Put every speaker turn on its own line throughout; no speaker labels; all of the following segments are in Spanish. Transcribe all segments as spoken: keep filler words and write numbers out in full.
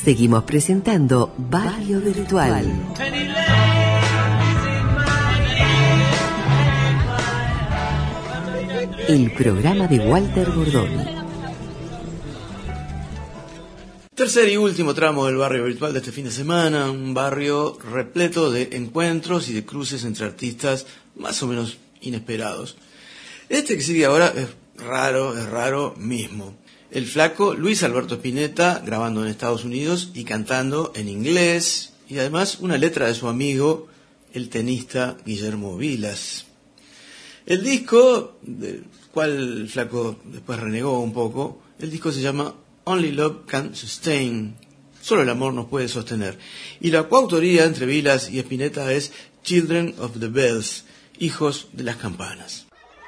Seguimos presentando Barrio Virtual. El programa de Walter Bordoni.
Tercer y último tramo del Barrio Virtual de este fin de semana, un barrio repleto de encuentros y de cruces entre artistas más o menos inesperados. Este que sigue ahora es raro, es raro mismo. El flaco Luis Alberto Spinetta grabando en Estados Unidos y cantando en inglés, y además una letra de su amigo, el tenista Guillermo Vilas. El disco, del cual el flaco después renegó un poco, el disco se llama Only Love Can Sustain, solo el amor nos puede sostener. Y la coautoría entre Vilas y Spinetta es Children of the Bells, hijos de las campanas.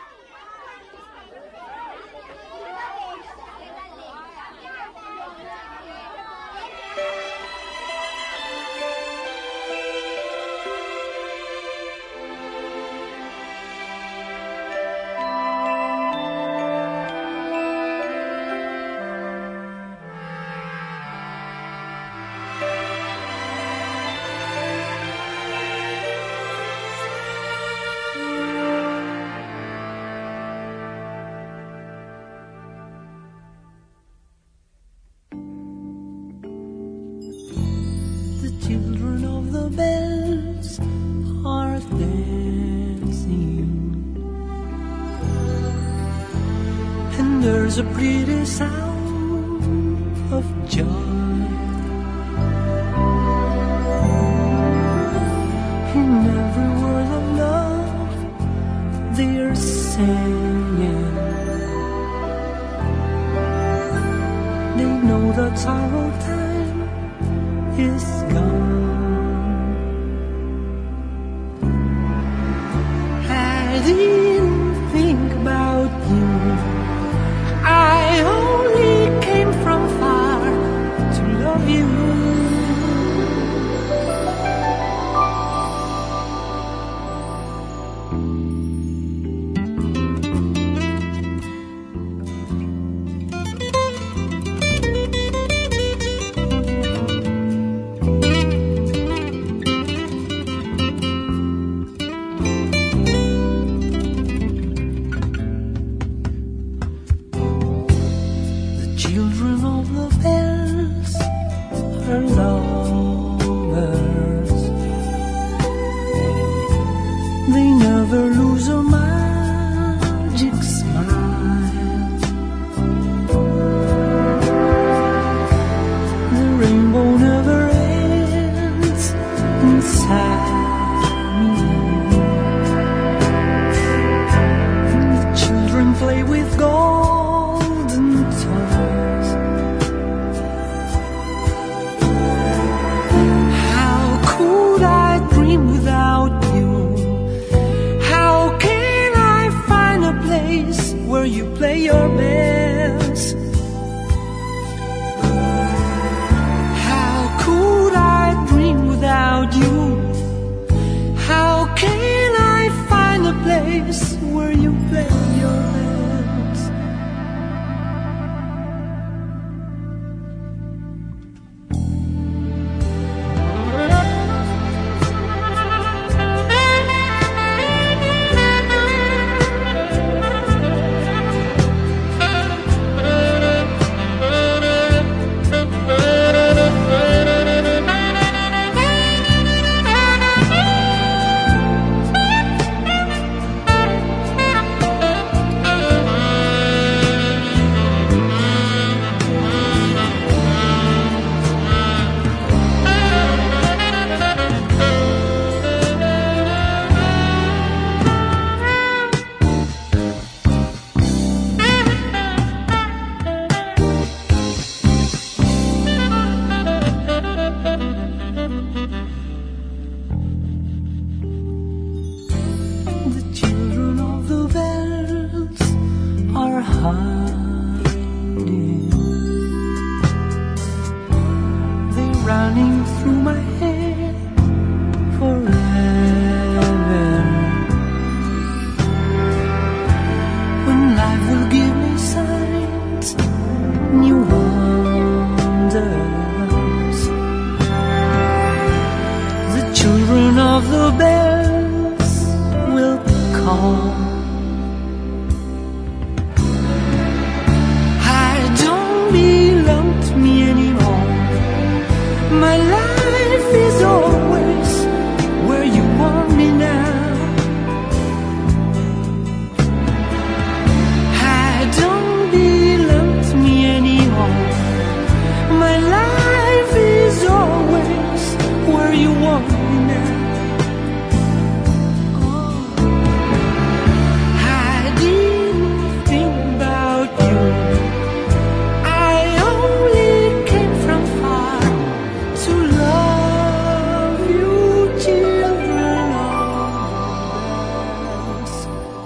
There's a pretty sound of joy in every word of love they're singing. They know that sorrow time is gone. I didn't think about you, I only came from far to love you. New wonders children of the bells will call. I don't belong to me anymore. My life is always where you want me now. I don't belong to me anymore. My life is always where you want me now. Oh, I didn't think about you. I only came from far to love you, children of bells.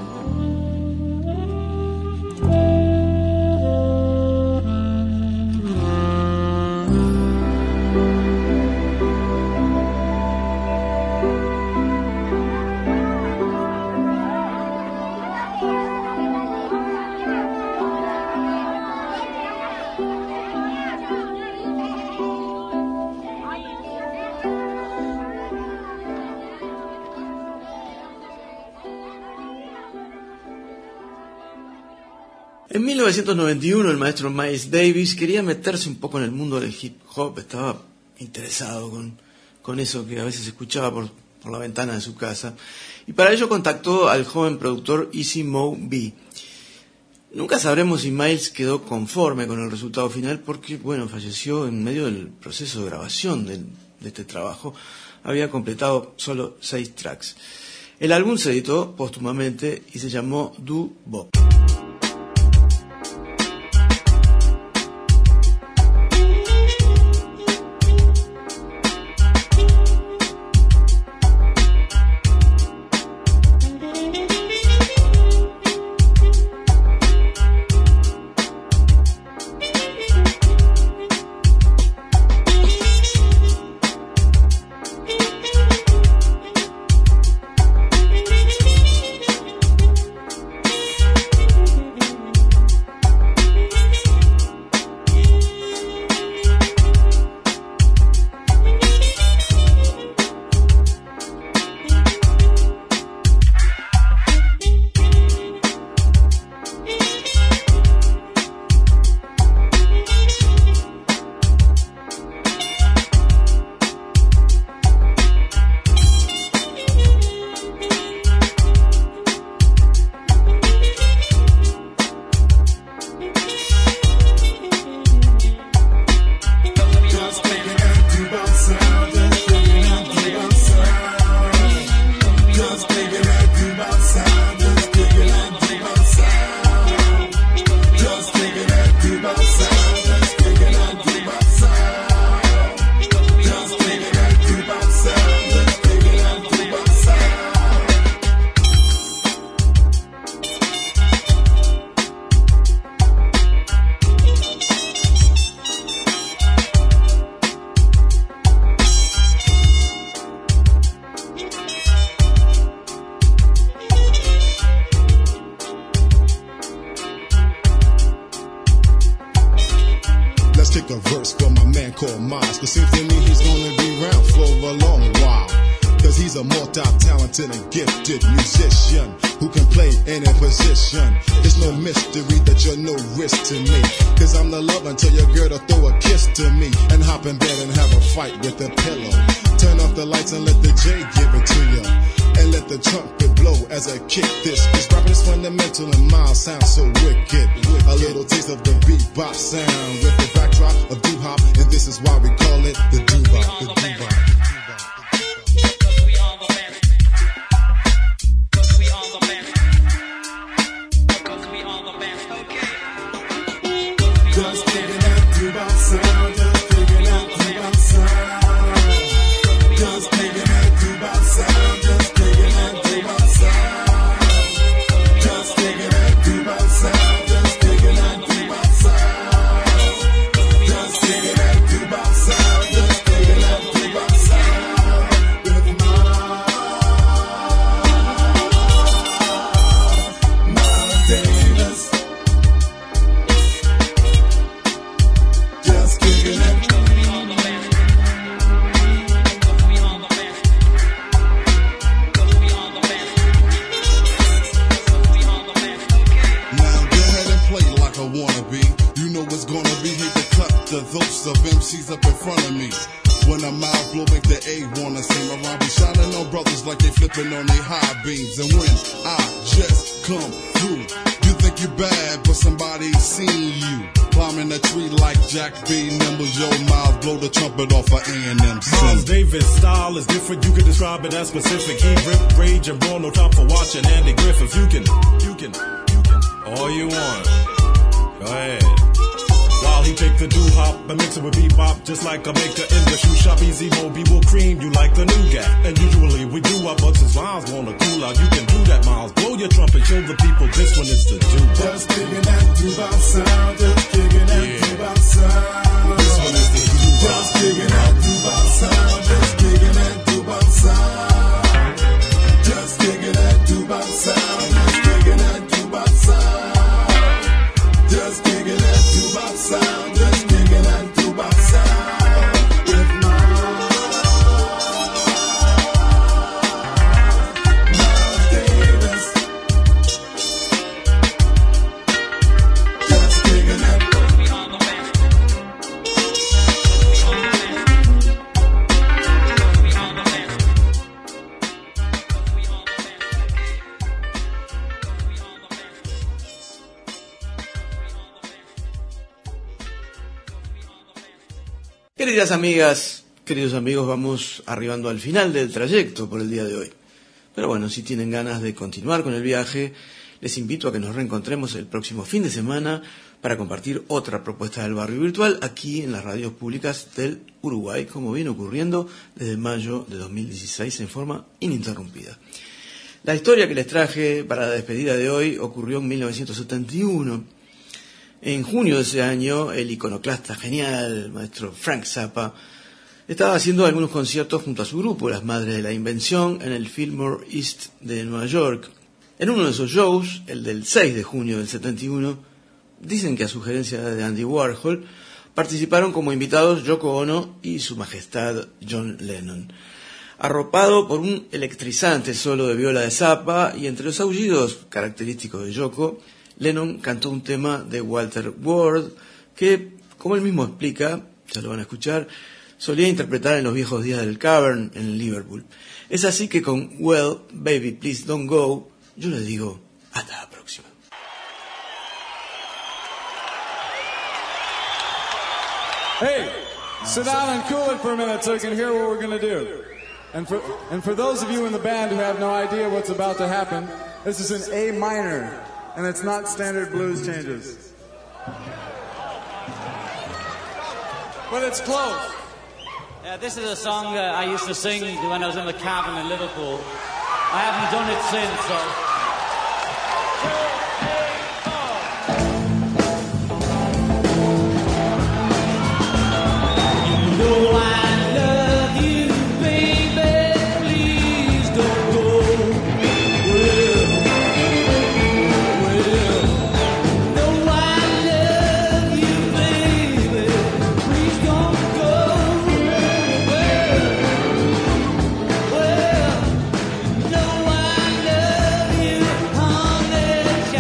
En mil novecientos noventa y uno el maestro Miles Davis quería meterse un poco en el mundo del hip hop, estaba interesado con, con eso que a veces escuchaba por, por la ventana de su casa, y para ello contactó al joven productor Easy Mo Bee. Nunca sabremos si Miles quedó conforme con el resultado final porque, bueno, falleció en medio del proceso de grabación de, de este trabajo. Había completado solo seis tracks. El álbum se editó póstumamente y se llamó Do Bop.
Take a verse for my man called Miles, cause seems to me he's gonna be around for a long while. Cause he's a multi-talented and gifted musician who can play any position. It's no mystery that you're no risk to me, cause I'm the love until your girl to throw a kiss to me and hop in bed and have a fight with a pillow. Turn off the lights and let the J give it to you, and let the trumpet blow as I kick this. This rapping is fundamental and Miles sounds so wicked. A little taste of the bebop sound with the backdrop of doo-hop, and this is why we call it the doo-bop, the doo-bop. Just picking that doo-bop sound, just picking that doo-bop sound. Just picking that doo-bop sound, just picking that doo-bop sound. Just picking that doo-bop sound, just picking that doo-bop sound. Just picking that doo-bop sound, just picking that doo-bop sound. C's up in front of me. When I'm out, blow make the A wanna see my rhyme be shining on brothers like they flipping on their high beams. And when I just come through, you think you bad, but somebody's seen you. Climbing a tree like Jack B. Nimble, Joe Miles, blow the trumpet off of A and M.
Miles Davis' style is different, you can describe it as specific. He rip, rage, and brawl, no time for watching Andy Griffith. You can, you can, you can, all you want. Go ahead. While he take the doo-hop and mix it with bebop, just like a maker in the shoe shop. Easy Moby will cream you like the nougat. And usually we do our but since Miles wanna cool out, you can do that, Miles. Blow your trumpet, show the people this one is the doo-wop.
Just digging that doo-wop sound, just digging that yeah. doo-wop sound.
This one is the doo-wop.
Just digging that doo-wop sound, just digging that doo-wop sound. Just digging that doo-wop sound, just digging that doo-wop sound. Just digging that doo-wop sound, just digging that doo-wop sound with Miles Davis. Just digging that.
Queridas amigas, queridos amigos, vamos arribando al final del trayecto por el día de hoy. Pero bueno, si tienen ganas de continuar con el viaje, les invito a que nos reencontremos el próximo fin de semana para compartir otra propuesta del barrio virtual aquí en las radios públicas del Uruguay, como viene ocurriendo desde mayo de dos mil dieciséis en forma ininterrumpida. La historia que les traje para la despedida de hoy ocurrió en mil novecientos setenta y uno. En junio de ese año, el iconoclasta genial, maestro Frank Zappa, estaba haciendo algunos conciertos junto a su grupo, Las Madres de la Invención, en el Fillmore East de Nueva York. En uno de esos shows, el del seis de junio del setenta y uno, dicen que a sugerencia de Andy Warhol, participaron como invitados Yoko Ono y su majestad John Lennon. Arropado por un electrizante solo de viola de Zappa y entre los aullidos característicos de Yoko, Lennon cantó un tema de Walter Ward que, como él mismo explica, ya lo van a escuchar, solía interpretar en los viejos días del Cavern en Liverpool. Es así que con Well, Baby, Please Don't Go, yo les digo hasta la próxima.
Hey, sit down and cool it for a minute so you can hear what we're going to do. And for, and for those of you in the band who have no idea what's about to happen, this is an A minor. And it's not standard blues changes. But it's close.
Yeah, this is a song uh, I used to sing when I was in the cabin in Liverpool. I haven't done it since, so... You know I love you, baby, please don't go. Well, no, I love you, honey.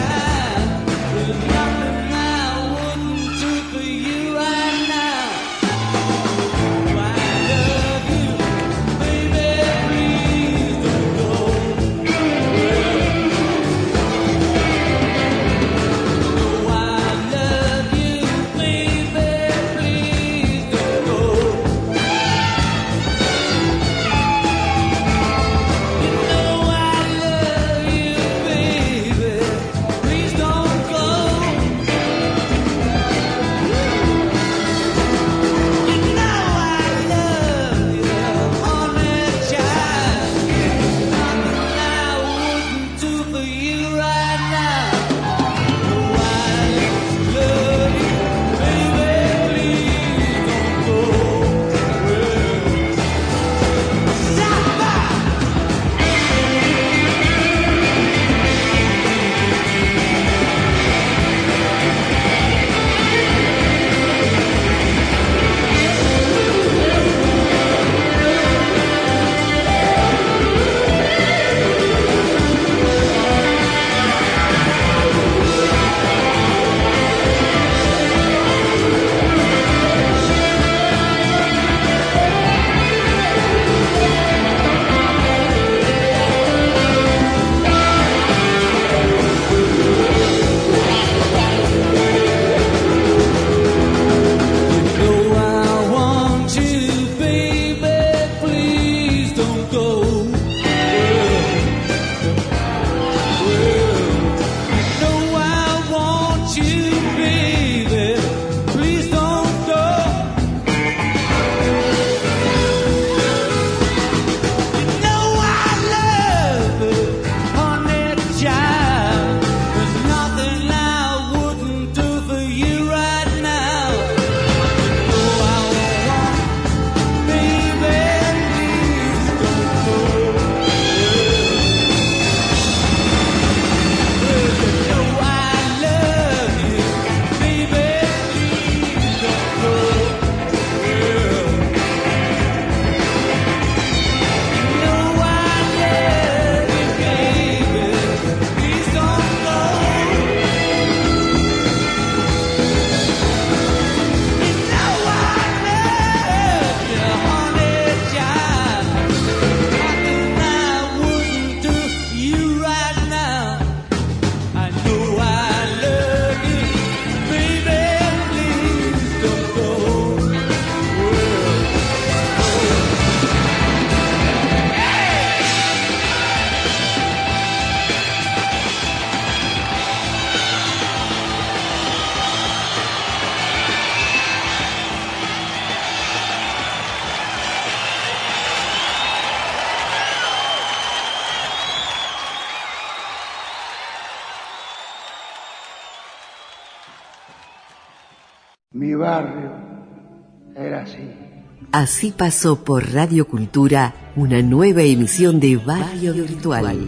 Mi barrio era así.
Así pasó por Radio Cultura una nueva emisión de Barrio Virtual.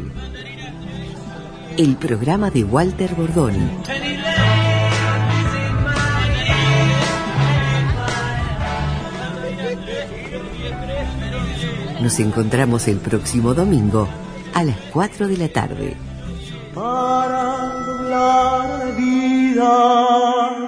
El programa de Walter Bordoni. Nos encontramos el próximo domingo a las cuatro de la tarde.
Para doblar la vida